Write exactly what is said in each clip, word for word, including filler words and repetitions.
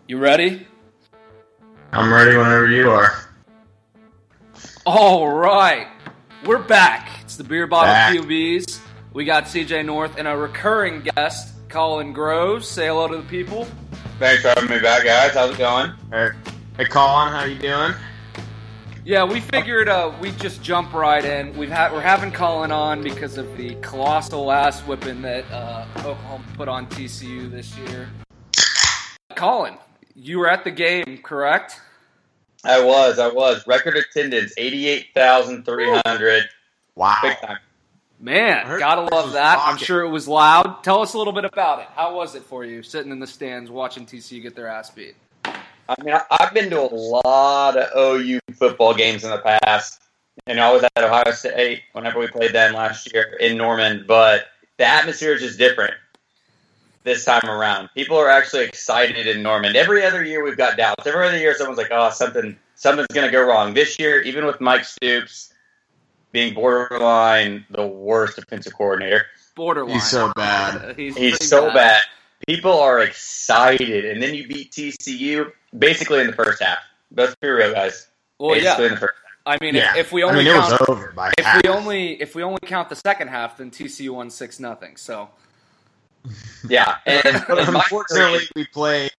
You ready? I'm ready whenever you are. All right. We're back. It's the Beer Bottle Back. Q Bs. We got C J North and a recurring guest, Colin Groves. Say hello to the people. Thanks for having me back, guys. How's it going? Hey, hey Colin, how you doing? Yeah, we figured uh, we'd just jump right in. We've ha- we're having Colin on because of the colossal ass whipping that uh, Oklahoma put on T C U this year. Colin, you were at the game, correct? I was, I was. Record attendance, eighty-eight thousand three hundred. Wow. Big time. Man, heard gotta this love was that. I'm rocking. sure it was loud. Tell us a little bit about it. How was it for you, sitting in the stands watching T C U get their ass beat? I mean, I- I've been to a lot of O U football games in the past. And I was at Ohio State whenever we played them last year in Norman. But the atmosphere is just different this time around. People are actually excited in Norman. Every other year we've got doubts. Every other year someone's like, oh, something, something's going to go wrong. This year, even with Mike Stoops being borderline the worst defensive coordinator, Borderline. He's so bad. He's, he's pretty so bad. People are excited. And then you beat T C U basically in the first half. Let's be real, guys. Well, basically yeah. in the first I mean, Yeah. if, if we I only mean, it count, was over by if half. we only if we only count the second half, then T C U won six nothing. So Yeah. And, and my Unfortunately, we played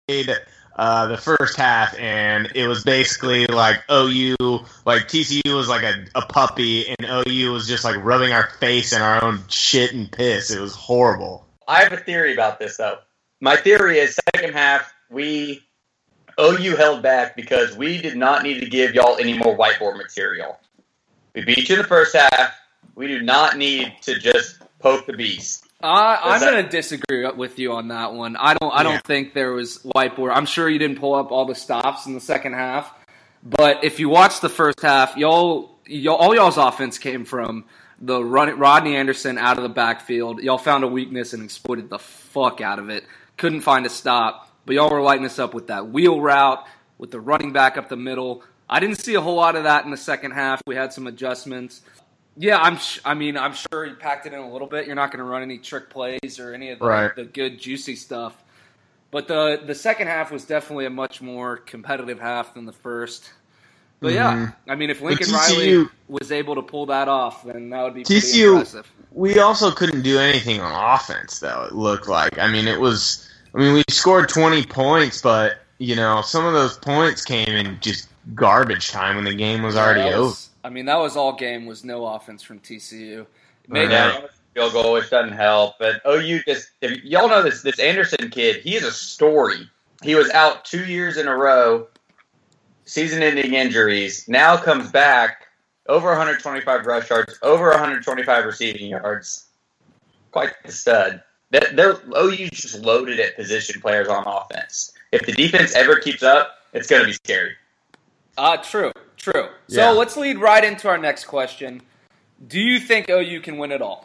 uh, the first half, and it was basically like O U, like T C U was like a, a puppy, and O U was just like rubbing our face in our own shit and piss. It was horrible. I have a theory about this, though. My theory is second half, we O U held back because we did not need to give y'all any more whiteboard material. We beat you in the first half. We do not need to just poke the beast. uh, I'm Does that- going to disagree with you on that one. I don't. I don't Yeah. think there was whiteboard. I'm sure you didn't pull up all the stops in the second half, but if you watch the first half, y'all, y'all all y'all's offense came from the run, Rodney Anderson out of the backfield. Y'all found a weakness and exploited the fuck out of it. Couldn't find a stop. But y'all were lighting us up with that wheel route, with the running back up the middle. I didn't see a whole lot of that in the second half. We had some adjustments. Yeah, I'm. Sh- I mean, I'm sure you packed it in a little bit. You're not going to run any trick plays or any of the, Right. the good, juicy stuff. But the the second half was definitely a much more competitive half than the first. But yeah, Mhm. I mean, if Lincoln T C U Riley was able to pull that off, then that would be T pretty C U impressive. We also couldn't do anything on offense, though, it looked like. I mean, it was... I mean, we scored twenty points, but, you know, some of those points came in just garbage time when the game was Yeah, already that over. was- I mean, that was all game was no offense from T C U. Maybe, Yeah. Yeah, field goal, which doesn't help. But O U just, if y'all know this, this Anderson kid, he is a story. He was out two years in a row, season-ending injuries. Now comes back, over one hundred twenty-five rush yards, over one hundred twenty-five receiving yards. Quite the stud. That they're O U's just loaded at position players on offense. If the defense ever keeps up, it's going to be scary. Uh, true, true. So Yeah. let's lead right into our next question. Do you think O U can win it all?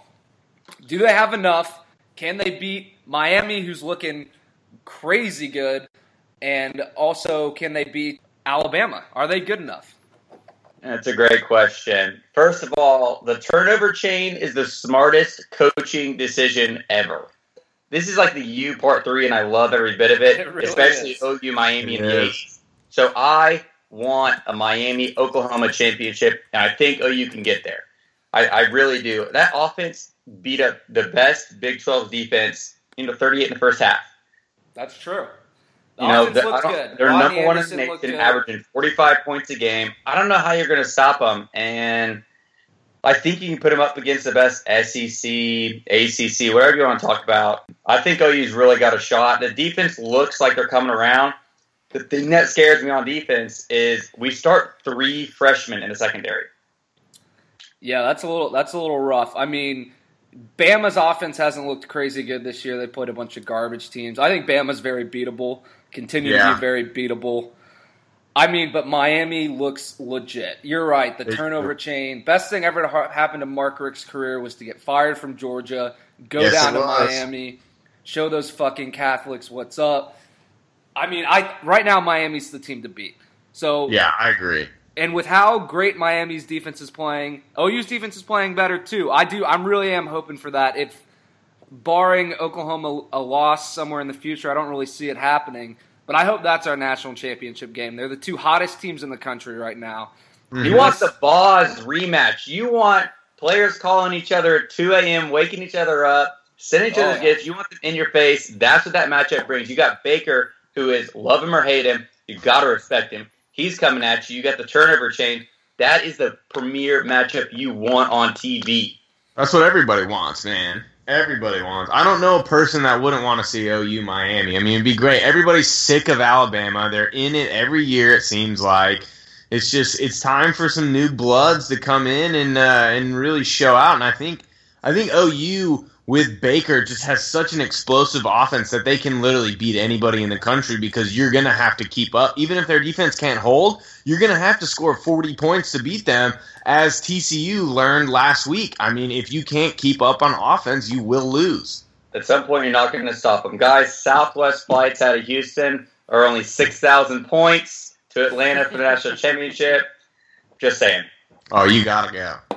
Do they have enough? Can they beat Miami, who's looking crazy good? And also, can they beat Alabama? Are they good enough? That's a great question. First of all, the turnover chain is the smartest coaching decision ever. This is like the U part three, and I love every bit of it, It really especially is. O U Miami in It the is. eighties. So I want a Miami Oklahoma championship, and I think O U can get there. I, I really do. That offense beat up the best Big twelve defense into thirty-eight in the first half. That's true. The You know, offense the- I looks don't- good. they're Rodney number one in Anderson the looked nation, good. averaging forty-five points a game. I don't know how you're going to stop them, and I think you can put them up against the best S E C, A C C, whatever you want to talk about. I think O U's really got a shot. The defense looks like they're coming around. The thing that scares me on defense is we start three freshmen in the secondary. Yeah, that's a little that's a little rough. I mean, Bama's offense hasn't looked crazy good this year. They played a bunch of garbage teams. I think Bama's very beatable. Continue to Yeah. be very beatable. I mean, but Miami looks legit. You're right. The They- turnover chain. Best thing ever to ha- happen to Mark Richt's career was to get fired from Georgia, go Yes, down it to was. Miami, show those fucking Catholics what's up. I mean, I right now Miami's the team to beat. So Yeah, I agree. and with how great Miami's defense is playing, O U's defense is playing better too. I do. I really am hoping for that. If barring Oklahoma a loss somewhere in the future, I don't really see it happening. But I hope that's our national championship game. They're the two hottest teams in the country right now. Mm-hmm. You want the Boz rematch. You want players calling each other at two a.m., waking each other up, sending each other oh, gifts. You want them in your face. That's what that matchup brings. You got Baker, who is love him or hate him. You got to respect him. He's coming at you. You got the turnover chain. That is the premier matchup you want on T V. That's what everybody wants, man. Everybody wants. I don't know a person that wouldn't want to see O U Miami. I mean, it'd be great. Everybody's sick of Alabama. They're in it every year, it seems like. It's just it's time for some new bloods to come in and uh, and really show out. And I think I think O U with Baker just has such an explosive offense that they can literally beat anybody in the country because you're going to have to keep up. Even if their defense can't hold, you're going to have to score forty points to beat them, as T C U learned last week. I mean, if you can't keep up on offense, you will lose. At some point, you're not going to stop them. Guys, Southwest flights out of Houston are only six thousand points to Atlanta for the national championship. Just saying. Oh, you got to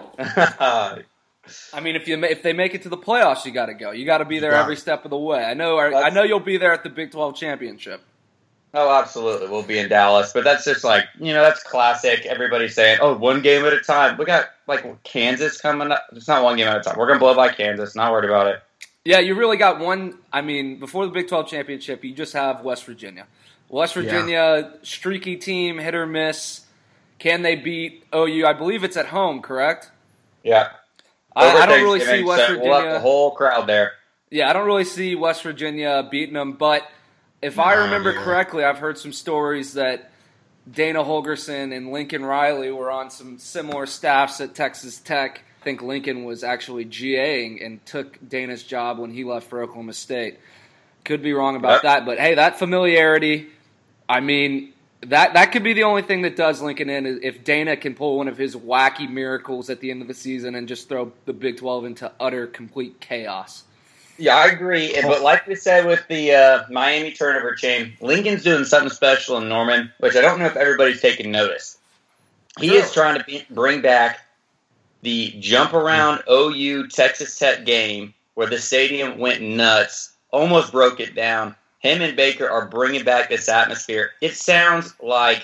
go. I mean, if you if they make it to the playoffs, you got to go. You got to be there every step of the way. I know. I know you'll be there at the Big twelve championship. Oh, absolutely, we'll be in Dallas. But that's just like you know, that's classic. Everybody's saying, "Oh, one game at a time." We got like Kansas coming up. It's not one game at a time. We're gonna blow by Kansas. Not worried about it. Yeah, you really got one. I mean, before the Big twelve championship, you just have West Virginia. West Virginia, yeah. Streaky team, hit or miss. Can they beat O U? I believe it's at home, correct? Yeah. I, I don't really see West Virginia. We'll have the whole crowd there. Yeah, I don't really see West Virginia beating them. But if I remember yeah. correctly, I've heard some stories that Dana Holgorsen and Lincoln Riley were on some similar staffs at Texas Tech. I think Lincoln was actually GAing and took Dana's job when he left for Oklahoma State. Could be wrong about yep. that, but hey, that familiarity, I mean, that that could be the only thing that does Lincoln in if Dana can pull one of his wacky miracles at the end of the season and just throw the Big twelve into utter, complete chaos. Yeah, I agree. But like we said with the uh, Miami turnover chain, Lincoln's doing something special in Norman, which I don't know if everybody's taking notice. He sure. is trying to be, bring back the jump around O U Texas Tech game where the stadium went nuts, almost broke it down. Him and Baker are bringing back this atmosphere. It sounds like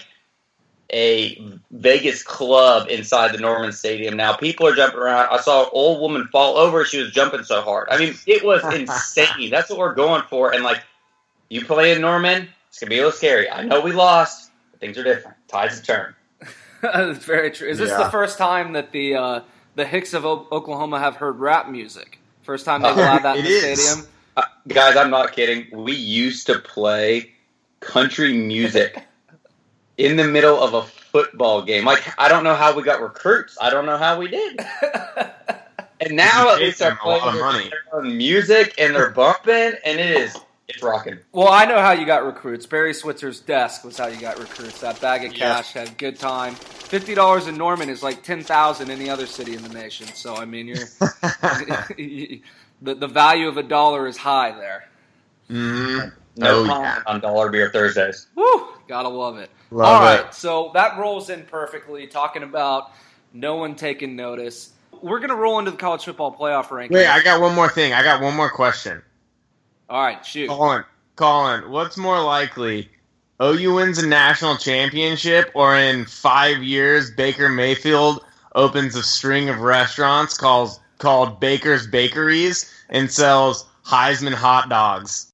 a Vegas club inside the Norman Stadium. Now, people are jumping around. I saw an old woman fall over. She was jumping so hard. I mean, it was insane. That's what we're going for. And, like, you play in Norman, it's going to be a little scary. I know we lost, but things are different. Tides have turned. That's very true. Is this yeah. the first time that the uh, the Hicks of o- Oklahoma have heard rap music? First time they've allowed that in the is. stadium? Uh, guys, I'm not kidding. We used to play country music in the middle of a football game. Like, I don't know how we got recruits. I don't know how we did. And now at least our players are on music and they're bumping, and it is it's rocking. Well, I know how you got recruits. Barry Switzer's desk was how you got recruits. That bag of cash yeah. had good time. Fifty dollars in Norman is like ten thousand in any other city in the nation. So I mean, you're. The the value of a dollar is high there. Mm. No oh, comment yeah. on Dollar Beer Thursdays. Woo! Gotta love it. Love All right, it. so that rolls in perfectly, talking about no one taking notice. We're going to roll into the college football playoff rankings. Wait, I got one more thing. I got one more question. All right, shoot. Colin, Colin, what's more likely? O U wins a national championship, or in five years, Baker Mayfield opens a string of restaurants called called Baker's Bakeries and sells Heisman hot dogs?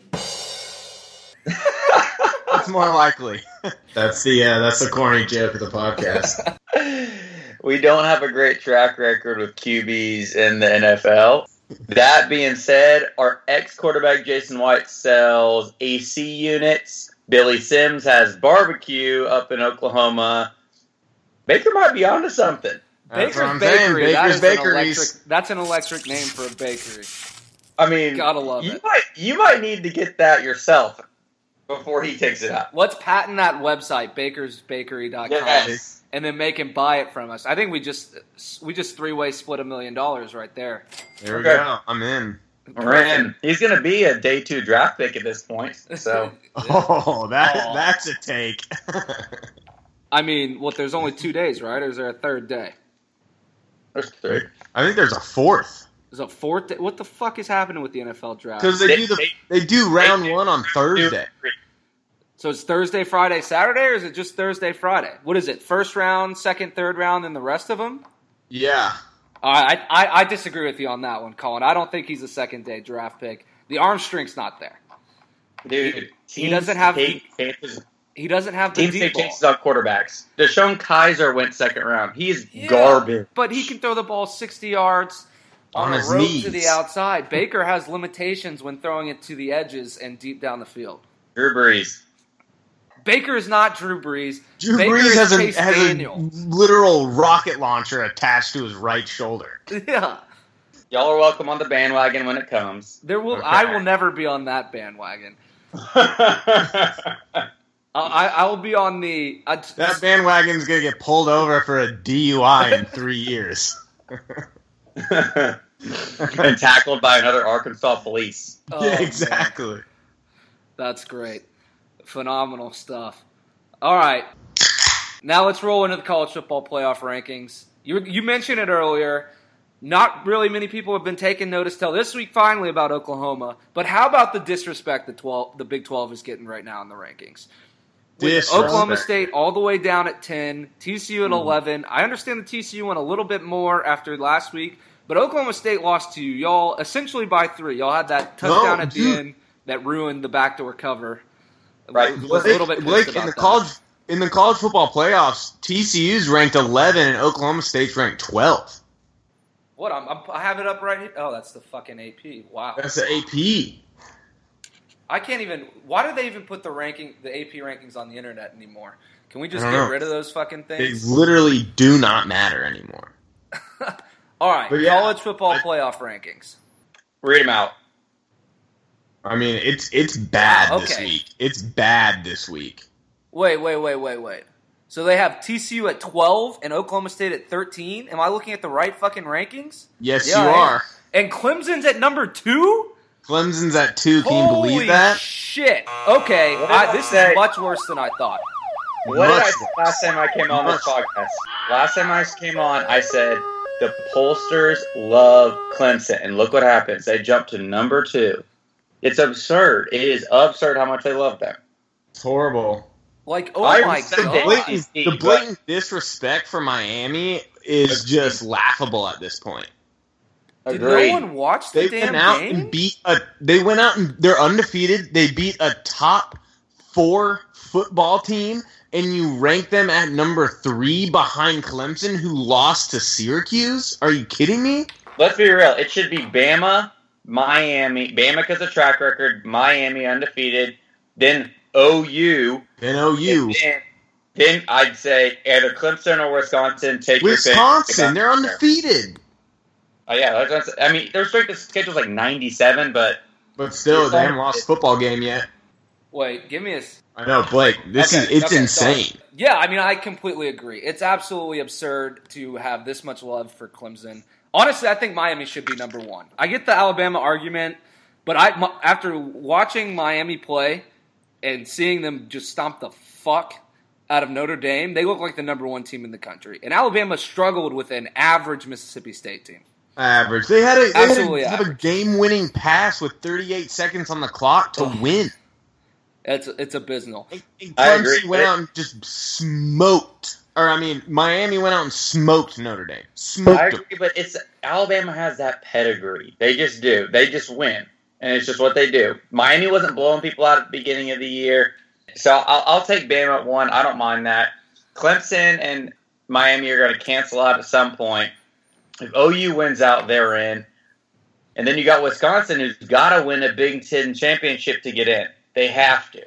What's more likely? That's the uh, that's the corny joke of the podcast. We don't have a great track record with Q Bs in the N F L. That being said, our ex-quarterback Jason White sells A C units. Billy Sims has barbecue up in Oklahoma. Baker might be onto something. That's Baker's Bakery. Baker's that is Bakeries. An electric, that's an electric name for a bakery. I mean, gotta love you it. Might, you might need to get that yourself before he takes it out. Let's patent that website, bakers bakery dot com, yes. and then make him buy it from us. I think we just we just three-way split a million dollars right there. There we okay. go. I'm in. We're in. He's going to be a day two draft pick at this point. So, oh, that oh. that's a take. I mean, what? There's only two days, right? Or is there a third day? There's three. I think there's a fourth. There's a fourth day? What the fuck is happening with the N F L draft? Because they, they do the they do round they, one on Thursday. So it's Thursday, Friday, Saturday, or is it just Thursday, Friday? What is it? First round, second, third round, and the rest of them? Yeah. I, I I disagree with you on that one, Colin. I don't think he's a second day draft pick. The arm strength's not there. Dude, he doesn't have take the, chances. he doesn't have the Teams deep take ball. chances on quarterbacks. Deshaun Kaiser went second round. He is Yeah, garbage. but he can throw the ball sixty yards on, On a his rope knees. to the outside. Baker has limitations when throwing it to the edges and deep down the field. Drew Brees. Baker is not Drew Brees. Drew Baker Brees is has, a, Chase has Daniel. a literal rocket launcher attached to his right shoulder. Yeah. Y'all are welcome on the bandwagon when it comes. There will Okay. I will never be on that bandwagon. I I, I will be on the I, That bandwagon's gonna get pulled over for a D U I in three years. And tackled by another Arkansas police. Oh, yeah, man. exactly. That's great. Phenomenal stuff. All right. Now let's roll into the college football playoff rankings. You you mentioned it earlier. Not really many people have been taking notice till this week finally about Oklahoma. But how about the disrespect the twelve the Big twelve is getting right now in the rankings? With Disrespect. Oklahoma State all the way down at ten, T C U at Mm. eleven. I understand the T C U went a little bit more after last week, but Oklahoma State lost to y'all essentially by three. Y'all had that touchdown No, at the dude. end that ruined the backdoor cover. Right. Was Blake, a little bit pissed Blake, about in the that. college in the college football playoffs, T C U's ranked eleven and Oklahoma State's ranked twelve. What? I'm, I'm, I have it up right here. Oh, that's the fucking A P. Wow. That's the A P. I can't even. Why do they even put the ranking, the A P rankings on the internet anymore? Can we just I get don't know. rid of those fucking They things? literally do not matter anymore. All right, But yeah, college football I- playoff rankings. Read them out. I mean, it's it's bad Wow, this okay. week. It's bad this week. Wait, wait, wait, wait, wait. So they have T C U at twelve and Oklahoma State at thirteen. Am I looking at the right fucking rankings? Yes, Yeah, you I am. are. And Clemson's at number two? Clemson's at two. Can you Holy believe that? shit. Okay, What did I, I this say? is much worse than I thought. What did I Much say last time I came on this podcast? Last time I came on, I said the pollsters love Clemson, and look what happens. They jump to number two. It's absurd. It is absurd how much they love them. It's horrible. Like, oh I my said The god. that. blatant, But- the blatant disrespect for Miami is just laughable at this point. Did Agreed. no one watch the They damn went out game? and beat a. They went out and they're undefeated. They beat a top four football team, and you rank them at number three behind Clemson, who lost to Syracuse. Are you kidding me? Let's be real. It should be Bama, Miami. Bama because of track record. Miami undefeated. Then O U. Then O U, And Then, then I'd say either Clemson or Wisconsin. Take your pick. Wisconsin, they're undefeated. Oh yeah, that's, that's, I mean their strength of schedule is like ninety-seven, but But still, they haven't lost a football game yet. Wait, give me a. s- I know, Blake. This Okay, is it's okay, insane. so- yeah, I mean, I completely agree. It's absolutely absurd to have this much love for Clemson. Honestly, I think Miami should be number one. I get the Alabama argument, but I m- after watching Miami play and seeing them just stomp the fuck out of Notre Dame, they look like the number one team in the country. And Alabama struggled with an average Mississippi State team. Average. They had a, they had Absolutely a, have a average. game-winning pass with thirty-eight seconds on the clock to Ugh. win. It's it's abysmal. And- and I agree. Clemson went out and just smoked. Or, I mean, Miami went out and smoked Notre Dame. Smoked I them. agree. But it's Alabama has that pedigree. They just do. They just win, and it's just what they do. Miami wasn't blowing people out at the beginning of the year, so I'll, I'll take Bama at one. I don't mind that. Clemson and Miami are going to cancel out at some point. If O U wins out, they're in. And then you got Wisconsin, who's got to win a Big Ten championship to get in. They have to.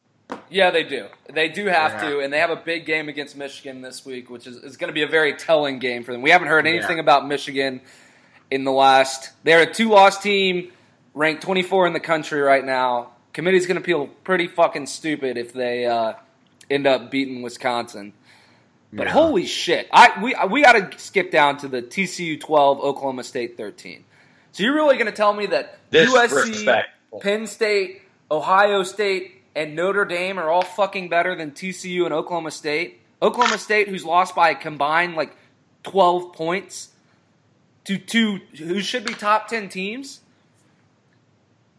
Yeah, they do. They do have Yeah. to, and they have a big game against Michigan this week, which is, is going to be a very telling game for them. We haven't heard anything Yeah. about Michigan in the last. They're a two-loss team, ranked twenty-four in the country right now. Committee's going to feel pretty fucking stupid if they uh, end up beating Wisconsin. But Yeah. holy shit, I we we got to skip down to the T C U twelve, Oklahoma State thirteen. So you're really going to tell me that U S C, Disrespectful. Penn State, Ohio State, and Notre Dame are all fucking better than T C U and Oklahoma State? Oklahoma State, who's lost by a combined like twelve points to two, who should be top ten teams.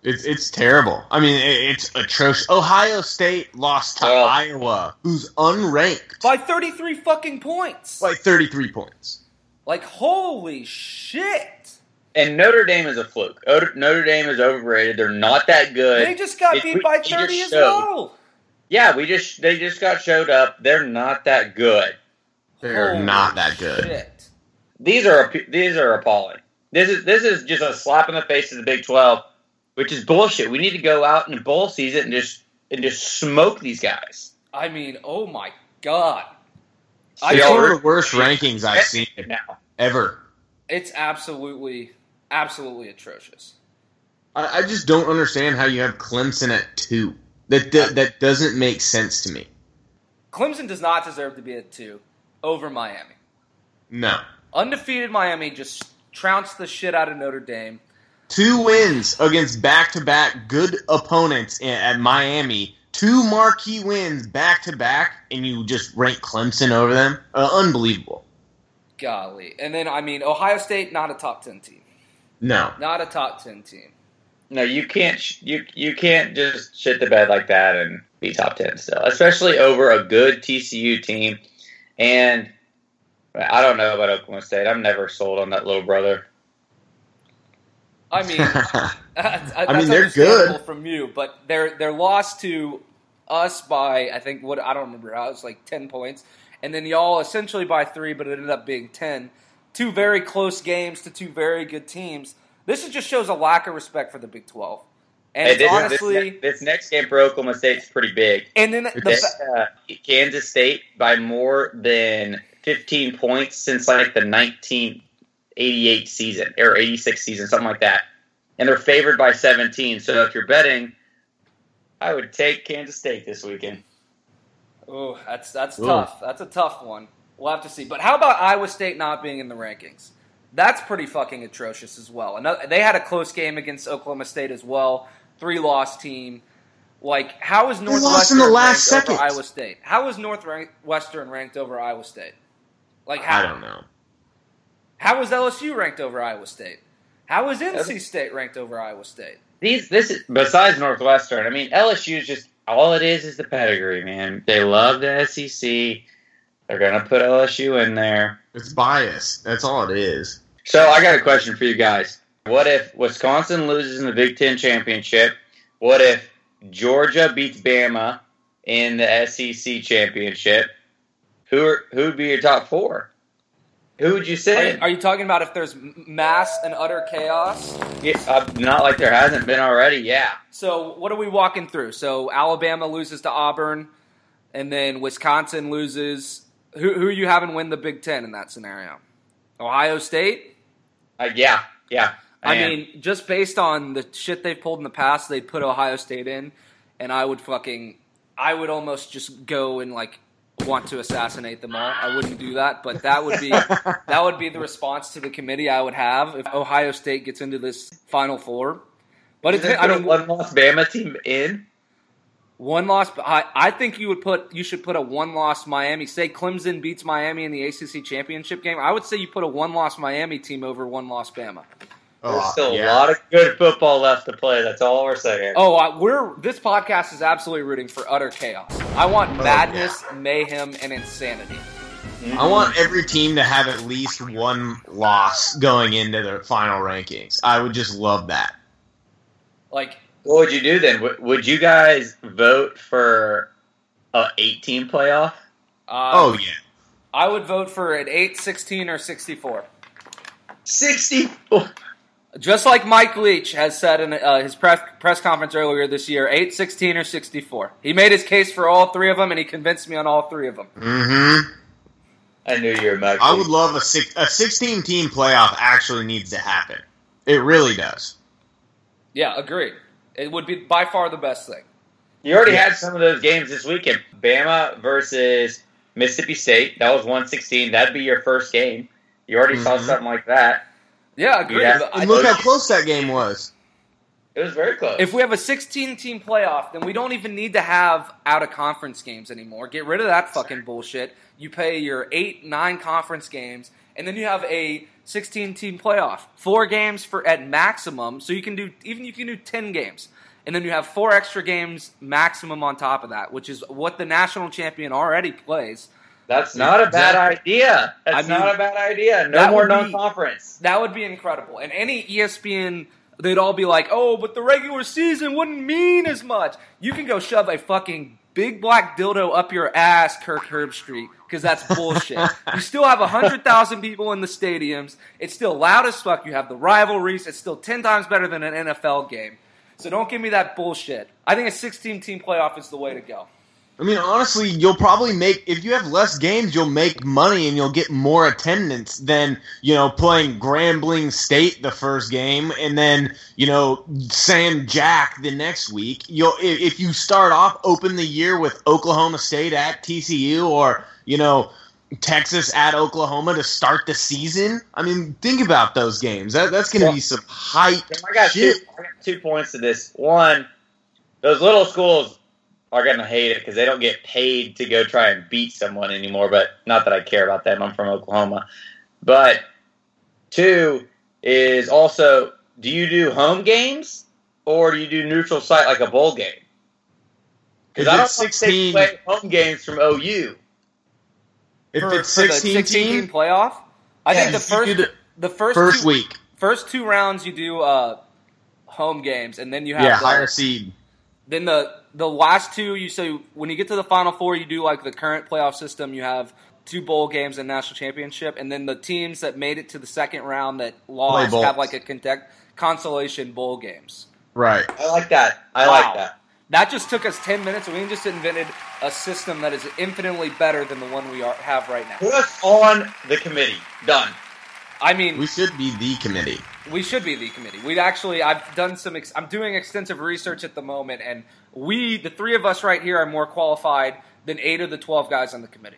It's it's terrible. I mean, it, it's atrocious. Ohio State lost to Well, Iowa, who's unranked, By thirty-three fucking points. by thirty-three points. Like, holy shit. And Notre Dame is a fluke. Notre Notre Dame is overrated. They're not that good. They just got It- beat we- by we just thirty as showed. well. Yeah, we just they just got showed up. They're not that good. They're Holy not that good. Shit. These are these are appalling. This is this is just a slap in the face of the Big twelve, which is bullshit. We need to go out in the bowl season and just and just smoke these guys. I mean, oh my god. It's y'all one of re- the worst rankings I've seen now. ever. It's absolutely, absolutely atrocious. I, I just don't understand how you have Clemson at two. That that, that doesn't make sense to me. Clemson does not deserve to be at two over Miami. No. Undefeated Miami just trounced the shit out of Notre Dame. Two wins against back-to-back good opponents in, at Miami. Two marquee wins back-to-back, and you just rank Clemson over them? Uh, unbelievable. Golly. And then, I mean, Ohio State, not a top ten team. No. Not a top ten team. No, you can't. sh- You you can't just shit the bed like that and be top ten still, especially over a good T C U team. And I don't know about Oklahoma State. I'm never sold on that little brother. I mean, that's, I mean, they're understandable good. from you, but they're they're lost to us by, I think, what I don't remember how, it was like ten points. And then y'all essentially by three, but it ended up being ten. Two very close games to two very good teams. This is just shows a lack of respect for the Big twelve. And Hey, it's this, honestly, this, ne- this next game for Oklahoma State is pretty big. and then the, They, fa- uh, beat Kansas State by more than fifteen points since like the nineteen eighty-eight season or eighty-six season, something like that. And they're favored by seventeen. So if you're betting, I would take Kansas State this weekend. oh, that's that's Ooh. tough. That's a tough one. We'll have to see. But how about Iowa State not being in the rankings? That's pretty fucking atrocious as well. Another, they had a close game against Oklahoma State as well. Three-loss team. Like, how is lost Northwestern in the last ranked over seconds. Iowa State? How is Northwestern ranked over Iowa State? Like, how? I don't know. How is L S U ranked over Iowa State? How is N C State ranked over Iowa State? These this is besides Northwestern. I mean, L S U is just all it is is the pedigree, man. They love the S E C. They're gonna put L S U in there. It's bias. That's all it is. So I got a question for you guys. What if Wisconsin loses in the Big Ten championship? What if Georgia beats Bama in the S E C championship? Who are, who would be your top four? Who would you Are say? you, are you talking about if there's mass and utter chaos? Yeah, uh, not like there hasn't been already. Yeah. So what are we walking through? So Alabama loses to Auburn, and then Wisconsin loses. Who who are you having win the Big Ten in that scenario? Ohio State? Uh, yeah. Yeah. I am. mean, just based on the shit they've pulled in the past, they'd put Ohio State in, and I would fucking, I would almost just go and like want to assassinate them all. I wouldn't do that, but that would be that would be the response to the committee I would have if Ohio State gets into this Final Four. But it's, Just I put a mean, one loss Bama team in. one loss. I, I think you would put you should put a one loss Miami. Say Clemson beats Miami in the A C C championship game. I would say you put a one loss Miami team over one loss Bama. There's Oh, still yeah. a lot of good football left to play. That's all we're saying. Oh, I, we're this podcast is absolutely rooting for utter chaos. I want Oh, madness, mayhem, and insanity. I want every team to have at least one loss going into their final rankings. I would just love that. Like, What would you do then? Would, would you guys vote for a eight-team playoff? uh, Oh, yeah. I would vote for an eight, sixteen, or sixty-four. sixty-four. Just like Mike Leach has said in uh, his press press conference earlier this year, eight, sixteen, or sixty-four. He made his case for all three of them, and he convinced me on all three of them. Mm-hmm. I knew you were Mike. I would love a six, a sixteen-team playoff actually needs to happen. It really does. Yeah, agreed. It would be by far the best thing. You already Yeah. had some of those games this weekend. Bama versus Mississippi State. That was one sixteen. That'd be your first game. You already saw Mhm. something like that. Yeah, agreed. Yeah. But I- And look how close that game was. It was very close. If we have a sixteen-team playoff, then we don't even need to have out-of-conference games anymore. Get rid of that fucking bullshit. You play your eight, nine conference games, And then you have a sixteen-team playoff. Four games for at maximum, so you can do even you can do ten games. And then you have four extra games maximum on top of that, which is what the national champion already plays. That's not a bad idea. That's I mean, not a bad idea. No more non-conference. That would be incredible. And any E S P N, they'd all be like, oh, but the regular season wouldn't mean as much. You can go shove a fucking big black dildo up your ass, Kirk Herbstreit, because that's bullshit. You still have one hundred thousand people in the stadiums. It's still loud as fuck. You have the rivalries. It's still ten times better than an N F L game. So don't give me that bullshit. I think a sixteen-team playoff is the way to go. I mean, honestly, you'll probably make, if you have less games, you'll make money and you'll get more attendance than, you know, playing Grambling State the first game and then, you know, Sam Jack the next week. You'll, if you start off, open the year with Oklahoma State at T C U or, you know, Texas at Oklahoma to start the season. I mean, think about those games. That, that's going to be some hype I got, two, shit. I got two points to this. One, those little schools are going to hate it because they don't get paid to go try and beat someone anymore, but not that I care about them. I'm from Oklahoma. But two is also, do you do home games or do you do neutral site like a bowl game? Because I don't sixteen think they play home games from O U. If For, it's for the sixteen sixteen-team team, playoff, I Yeah, think the you first do the the first first two, week. first two rounds you do uh, home games, and then you have Yeah, the, higher seed. Then the the last two, you say when you get to the Final Four, you do like the current playoff system. You have two bowl games and national championship, and then the teams that made it to the second round that lost bowls. have like a contact, consolation bowl games. Right. I like that. I Wow. like that. That just took us ten minutes, and we just invented a system that is infinitely better than the one we are, have right now. Put us on the committee. Done. I mean, We should be the committee. we should be the committee. We'd actually, I've done some, ex- I'm doing extensive research at the moment, and we, the three of us right here, are more qualified than eight of the twelve guys on the committee.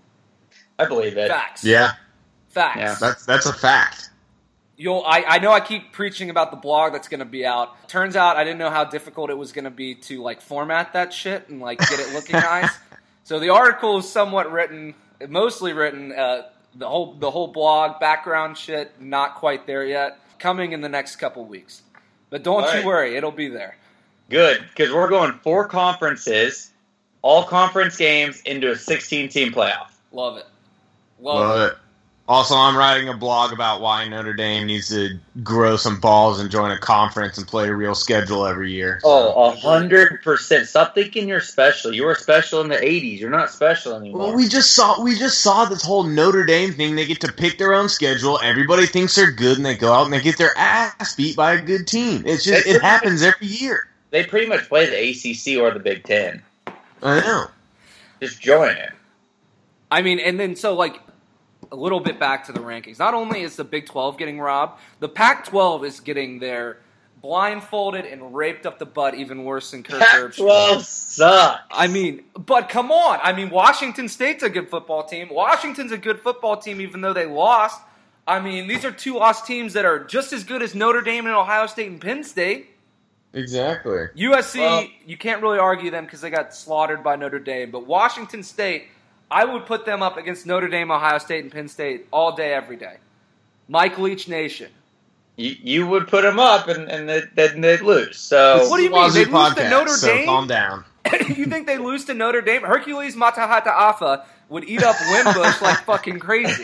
I believe it. Facts. Yeah, Facts. Yeah. that's that's a fact. You'll, I, I know I keep preaching about the blog that's going to be out. Turns out I didn't know how difficult it was going to be to like format that shit and like get it looking nice. So the article is somewhat written, mostly written. Uh, the whole the whole blog background shit not quite there yet. Coming in the next couple weeks, but don't All you right. worry, it'll be there. Good, because we're going four conferences, all conference games into a sixteen-team playoff. Love it. Love, Love it. it. Also, I'm writing a blog about why Notre Dame needs to grow some balls and join a conference and play a real schedule every year. Oh, a hundred percent. Stop thinking you're special. You were special in the eighties. You're not special anymore. Well, we just saw we just saw this whole Notre Dame thing. They get to pick their own schedule. Everybody thinks they're good, and they go out and they get their ass beat by a good team. It's just it happens every year. They pretty much play the A C C or the Big Ten. I know. Just join it. I mean, and then so like a little bit back to the rankings. Not only is the Big twelve getting robbed, the Pac twelve is getting their blindfolded and raped up the butt even worse than Kirk Pac Herbstreit. twelve sucks. I mean, but come on. I mean, Washington State's a good football team. Washington's a good football team even though they lost. I mean, these are two lost teams that are just as good as Notre Dame and Ohio State and Penn State. Exactly. U S C, Well- you can't really argue them because they got slaughtered by Notre Dame. But Washington State, I would put them up against Notre Dame, Ohio State, and Penn State all day, every day. Mike Leach Nation. You, you would put them up, and, and then they'd, they'd lose. So What do you mean? Wazoo They lose to podcast, Notre so Dame? calm down. You think they lose to Notre Dame? Hercules Matahita'afa would eat up Wimbush like fucking crazy.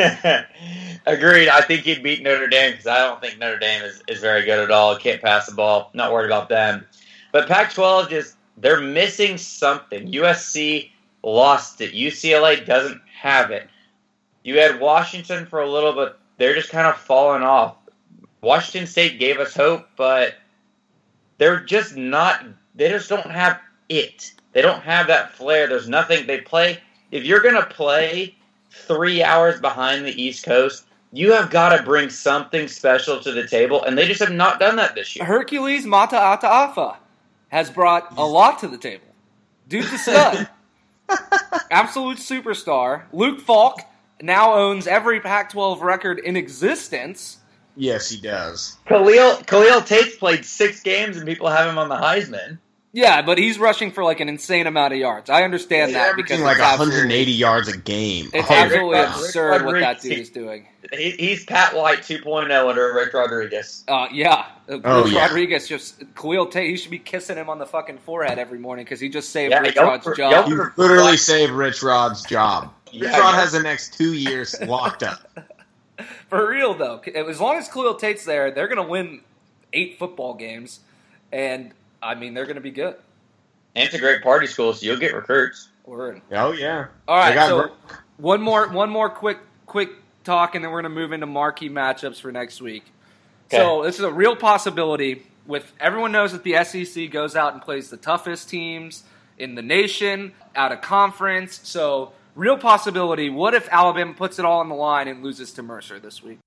Agreed. I think he'd beat Notre Dame because I don't think Notre Dame is, is very good at all. Can't pass the ball. Not worried about them. But Pac twelve just, they're missing something. U S C lost it. U C L A doesn't have it. You had Washington for a little bit. They're just kind of falling off. Washington State gave us hope, but they're just not, they just don't have it. They don't have that flair. There's nothing. They play, if you're going to play three hours behind the East Coast, you have got to bring something special to the table, and they just have not done that this year. Hercules Mata'ata'afa has brought a lot to the table. Dude's a stud. Absolute superstar. Luke Falk now owns every Pac twelve record in existence. Yes, he does. Khalil Khalil Tate's played six games, and people have him on the Heisman. Yeah, but he's rushing for like an insane amount of yards. I understand He's that because averaging like it's absolutely- one hundred eighty yards a game. It's Oh, absolutely Rick- absurd Rick what that Rodriguez- dude is doing. He, he's Pat White two point oh under Rick Rodriguez. Uh, yeah, Oh, Rich yeah. Rodriguez just Khalil Tate. He should be kissing him on the fucking forehead every morning because he just saved Yeah, Rich y'all- Rod's y'all- job. You literally saved Rich Rod's job. Yeah, Rich Rod yeah. has the next two years locked up. For real though, as long as Khalil Tate's there, they're gonna win eight football games, and I mean they're gonna be good. And it's a great party school, so you'll get recruits. Word. Oh yeah. All right, They got so Rick- one more one more quick quick talk, and then we're going to move into marquee matchups for next week. So this is a real possibility. With everyone knows that the S E C goes out and plays the toughest teams in the nation, out of conference. So real possibility. What if Alabama puts it all on the line and loses to Mercer this week?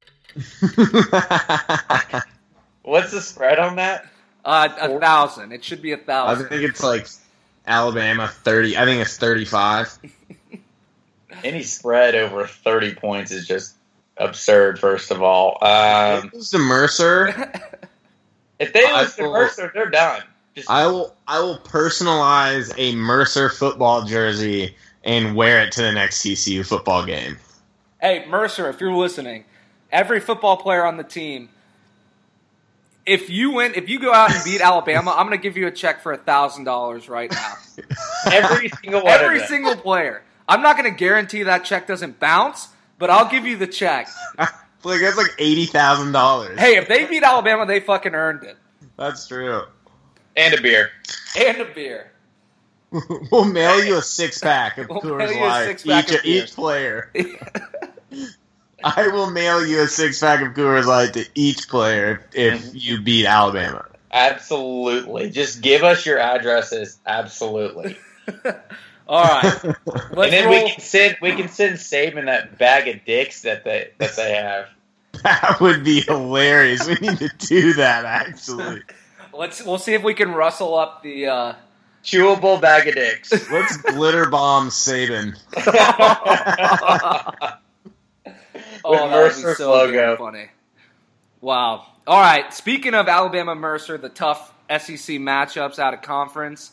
What's the spread on that? Uh, a thousand. It should be a I thousand. think it's like Alabama thirty. I think it's thirty-five. Any spread over thirty points is just absurd, first of all. Um, Lose to Mercer. if they I lose to will- Mercer, they're done. Just, I will. I will personalize a Mercer football jersey and wear it to the next T C U football game. Hey, Mercer, if you're listening, every football player on the team, if you win, if you go out and beat Alabama, I'm going to give you a check for a thousand dollars right now. every single one Every of them. single player. I'm not going to guarantee that check doesn't bounce, but I'll give you the check. Like that's like eighty thousand dollars. Hey, if they beat Alabama, they fucking earned it. That's true. And a beer. And a beer. We'll mail you a six pack of We'll Coors mail you a Light. six-pack Each, of beer. each player. I will mail you a six pack of Coors Light to each player if, if you beat Alabama. Absolutely. Just give us your addresses. Absolutely. All right. and Let's then roll. we can send we can send Saban that bag of dicks that they that they have. That would be hilarious. We need to do that, actually. Let's. We'll see if we can rustle up the. Uh... Chewable bag of dicks. Let's glitter bomb Saban. Oh, With that would be Mercer's so logo. damn funny. Wow. All right. Speaking of Alabama Mercer, the tough S E C matchups out of conference,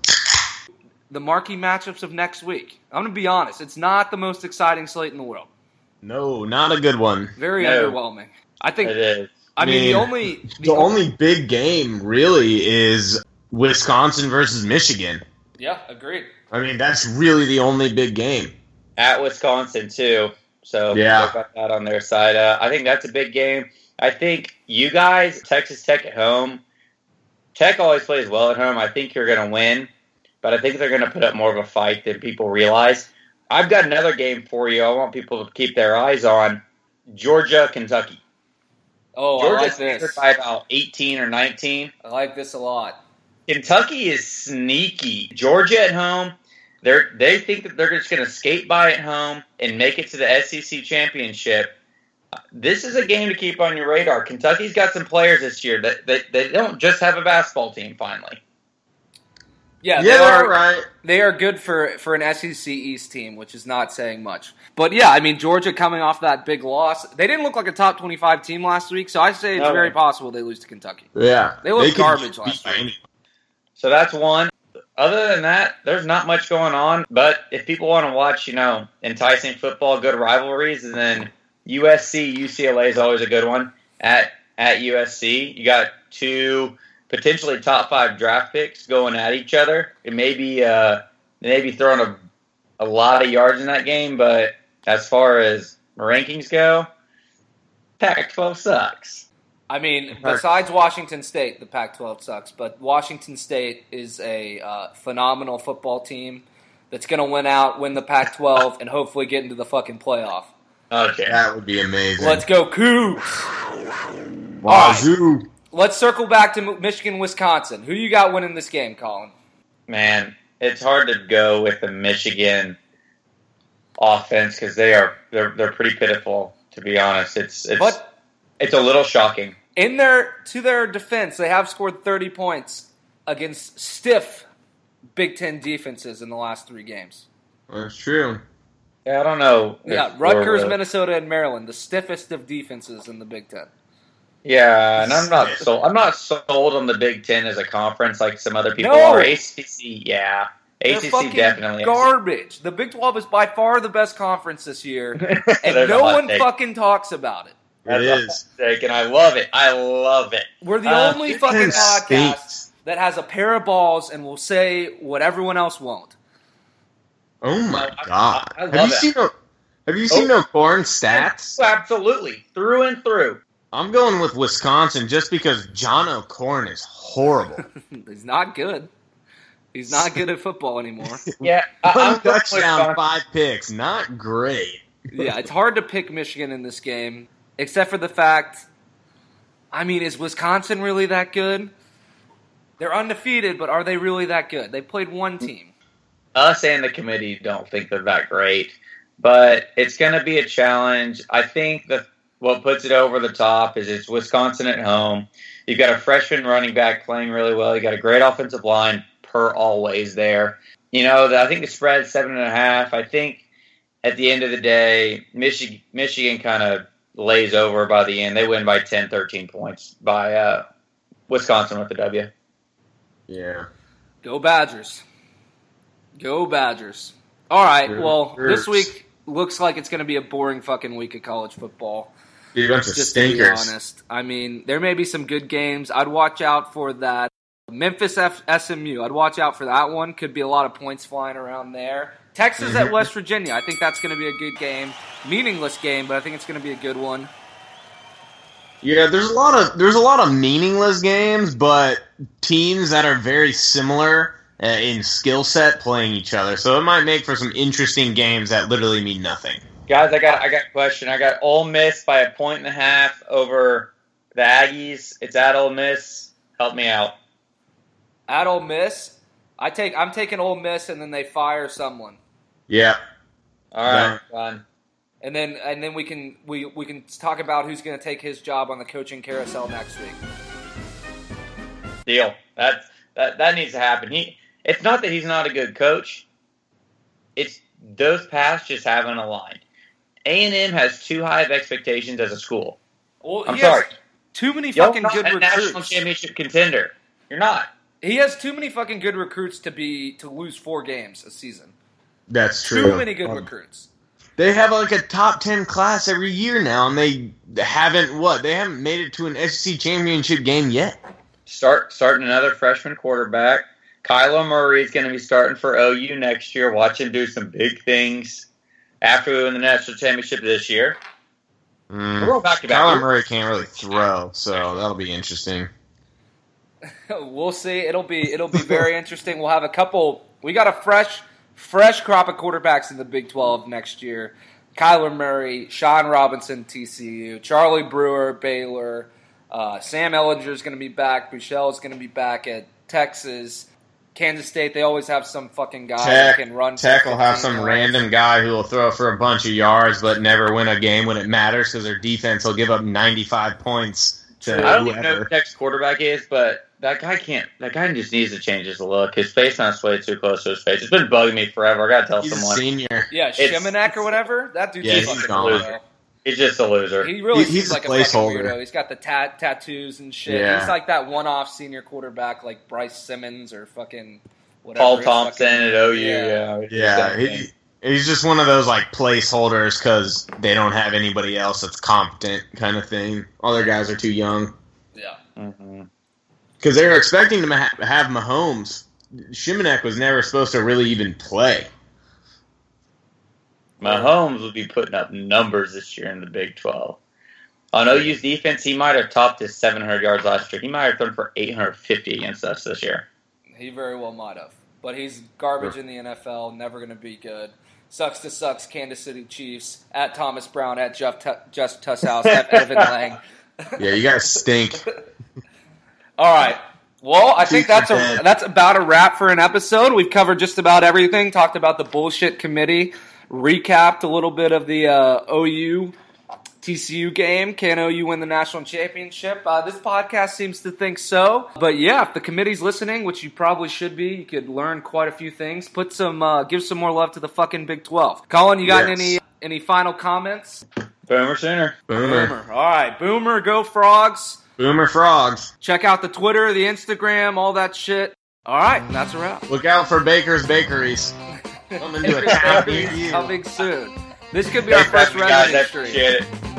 the marquee matchups of next week. I'm going to be honest. It's not the most exciting slate in the world. No, not a good one. Very No. underwhelming. I think. It is. I mean, the Man, only the, The only big game, really, is Wisconsin versus Michigan. Yeah, agreed. I mean, that's really the only big game. At Wisconsin too. So Yeah. they've got that on their side. Uh, I think that's a big game. I think you guys, Texas Tech at home. Tech always plays well at home. I think you're going to win, but I think they're going to put up more of a fight than people realize. I've got another game for you. I want people to keep their eyes on Georgia, Kentucky. Oh, I Georgia's like favored this. by about eighteen or nineteen. I like this a lot. Kentucky is sneaky. Georgia at home, they they think that they're just going to skate by at home and make it to the S E C championship. This is a game to keep on your radar. Kentucky's got some players this year that, that they don't just have a basketball team. Finally, Yeah, Yeah, they they're are. right. They are good for, for an S E C East team, which is not saying much. But yeah, I mean, Georgia coming off that big loss, they didn't look like a top twenty-five team last week, so I say it's No. very possible they lose to Kentucky. Yeah. They looked could garbage beat last week. any- so that's one. Other than that, there's not much going on. But if people want to watch, you know, enticing football, good rivalries, and then U S C, U C L A is always a good one. At at U S C, you got two potentially top five draft picks going at each other. It may be uh, they may be throwing a a lot of yards in that game, but as far as rankings go, Pac twelve sucks. I mean, besides Washington State, the Pac twelve sucks, but Washington State is a uh, phenomenal football team that's going to win out, win the Pac twelve, and hopefully get into the fucking playoff. Okay. That would be amazing. Let's go, Cougs! Wazoo. Let's circle back to Michigan, Wisconsin. Who you got winning this game, Colin? Man, it's hard to go with the Michigan offense because they are they're they're pretty pitiful, to be honest. It's it's But it's a little shocking. in their to their defense, they have scored thirty points against stiff Big Ten defenses in the last three games. That's true. Yeah, I don't know. Yeah, if Rutgers, we're- Minnesota, and Maryland, the stiffest of defenses in the Big Ten. Yeah, and I'm not sold. I'm not sold on the Big Ten as a conference like some other people No. are. A C C, yeah, They're A C C fucking definitely. garbage. The Big twelve is by far the best conference this year, and There's a no hot one take. fucking talks about it. It That's a is. hot take, and I love it. I love it. We're the Uh, only Big fucking Ten podcast stinks. that has a pair of balls and will say what everyone else won't. Oh my I- god! I- I love have you it. seen no? Have you seen Oh. no corn stats? Oh, absolutely, through and through. I'm going with Wisconsin just because John O'Corn is horrible. He's not good. He's not good at football anymore. Yeah, I, One I'm going with touchdown, Wisconsin. five picks. Not great. Yeah, it's hard to pick Michigan in this game, except for the fact, I mean, is Wisconsin really that good? They're undefeated, but are they really that good? They played one team. Us and the committee don't think they're that great, but it's going to be a challenge. I think that what puts it over the top is it's Wisconsin at home. You've got a freshman running back playing really well. You got a great offensive line, per always there. You know, the, I think the spread's seven and a half. I think at the end of the day, Michigan, Michigan kind of lays over by the end. They win by ten, thirteen points by uh, Wisconsin with the W. Yeah. Go Badgers. Go Badgers. All right, Sure. well, Sure. this week looks like it's going to be a boring fucking week of college football. Be a bunch of Just to be stinkers. honest. I mean, there may be some good games. I'd watch out for that Memphis F- S M U. I'd watch out for that one. Could be a lot of points flying around there. Texas at West Virginia. I think that's going to be a good game. Meaningless game, but I think it's going to be a good one. Yeah, there's a lot of there's a lot of meaningless games, but teams that are very similar uh, in skill set playing each other. So it might make for some interesting games that literally mean nothing. Guys, I got I got a question. I got Ole Miss by a point and a half over the Aggies. It's at Ole Miss. Help me out. At Ole Miss, I take I'm taking Ole Miss, and then they fire someone. Yeah. All right, done. And then and then we can we, we can talk about who's going to take his job on the coaching carousel next week. Deal. That that that needs to happen. He. It's not that he's not a good coach. It's those paths just haven't aligned. A and M has too high of expectations as a school. Well, I'm he has sorry. too many You're fucking not good a national recruits. championship contender. You're not. He has too many fucking good recruits to be to lose four games a season. That's true. Too many good Um, recruits. They have like a top ten class every year now, and they haven't what? They haven't made it to an S E C championship game yet. Start starting another freshman quarterback. Kyler Murray is going to be starting for O U next year. Watch him do some big things after we win the national championship this year. Mm. We're going back to back. Kyler Murray can't really throw, so that'll be interesting. We'll see. It'll be it'll be very interesting. We'll have a couple. We got a fresh fresh crop of quarterbacks in the Big twelve next year. Kyler Murray, Sean Robinson, T C U, Charlie Brewer, Baylor, uh, Sam Ellinger is going to be back. Buechele is going to be back at Texas. Kansas State, they always have some fucking guy that Tech, can run. Tech for will have fifteen some yards. random guy who will throw for a bunch of yards but never win a game when it matters because their defense will give up ninety-five points to I don't even know who whoever. Tech's quarterback is, but that guy can't. That guy just needs to change his look. His face not way too close to his face. It's been bugging me forever. I gotta tell He's a someone. senior. Yeah, It's- Shimanek or whatever. That dude's Yeah, a he's fucking gone. weirdo. He's just a loser. He really He- he's seems a like a fucking placeholder. weirdo. He's got the tat- tattoos and shit. Yeah. He's like that one-off senior quarterback like Bryce Simmons or fucking whatever. Paul his Thompson fucking- at O U. Yeah. Yeah, Yeah, he, he's just one of those like placeholders because they don't have anybody else that's competent kind of thing. All their guys are too young Yeah. Mm-hmm. because they were expecting to ha- have Mahomes. Shimanek was never supposed to really even play. Mahomes will be putting up numbers this year in the Big twelve. On O U's defense, he might have topped his seven hundred yards last year. He might have thrown for eight hundred fifty against us this year. He very well might have. But he's garbage in the N F L, never going to be good. Sucks to sucks, Kansas City Chiefs, at Thomas Brown, at Jeff T- Just Tusshouse, at Evan Lang. Yeah, you guys stink. All right. Well, I think Chiefs are that's a dead. that's about a wrap for an episode. We've covered just about everything. Talked about the bullshit committee. Recapped a little bit of the uh, O U T C U game. Can O U win the national championship? Uh, this podcast seems to think so. But yeah, if the committee's listening, which you probably should be, you could learn quite a few things. Put some, uh, give some more love to the fucking Big twelve. Colin, you got Yes. any any final comments? Boomer Sooner. Boomer. Boomer. All right, Boomer, go Frogs. Boomer Frogs. Check out the Twitter, the Instagram, all that shit. All right, that's a wrap. Look out for Baker's Bakeries. Coming to a town near you. Coming soon. This could be our Thanks for first having me, guys. I resident stream. appreciate it.